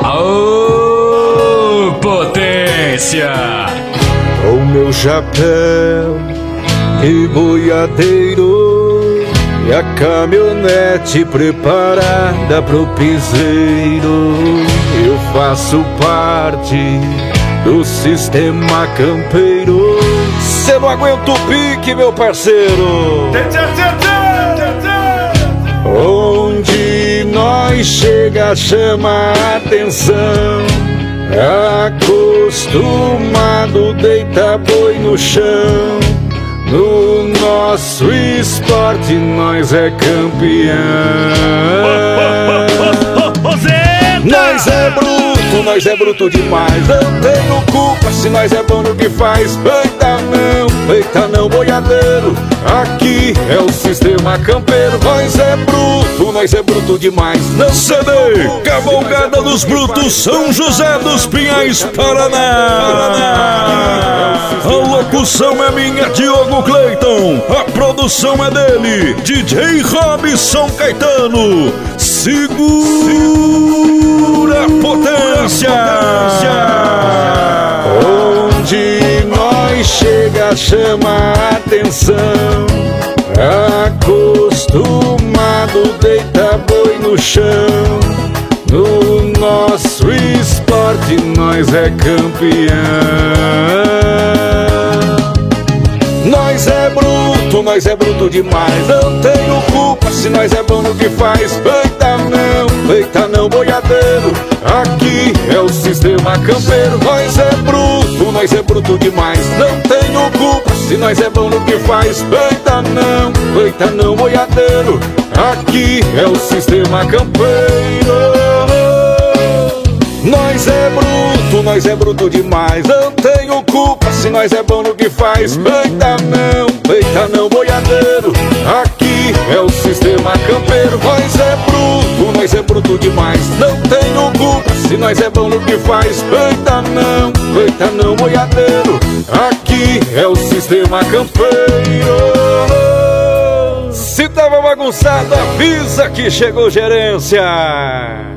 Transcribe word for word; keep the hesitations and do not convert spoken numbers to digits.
Aô, potência! O meu chapéu e boiadeiro e a caminhonete preparada pro piseiro. Eu faço parte do sistema campeiro. Cê não aguenta o pique, meu parceiro. Onde nós chega chama a atenção. Acostumado deita boi no chão. No nosso esporte nós é campeão. Nós é bruto, nós é bruto demais. Não tenho culpa se nós é bom no que faz. Eita não, eita não, boiadeiro. Aqui é o sistema campeiro. Nós é bruto, nós é bruto demais. Não C D, Cavalgada dos Brutos, São José dos Pinhais, Paraná. A locução é minha, Diogo Cleiton. A produção é dele, D J Robson Caetano. Segura a potência. Onde nós chega chama a atenção. Acostumado deita boi no chão. No nosso esporte nós é campeão. Nós é bruto, nós é bruto demais. Não tenho culpa se nós é bom no que faz. Eita não, eita não, boiadeiro. Aqui é o sistema campeiro. Nós é bruto, nós é bruto demais. Não tenho culpa se nós é bom no que faz. Eita não, eita não, boiadeiro. Aqui é o sistema campeiro. Nós é bruto, nós é bruto demais. Não tenho culpa se nós é bom no que faz. Eita não, eita não, boiadeiro. Aqui é o sistema campeiro. Nós é bruto, nós é bruto demais. Não tenho culpa se nós é bom no que faz. Eita não, eita não, boiadeiro. Aqui é o sistema campeiro. Se tava bagunçado, avisa que chegou gerência.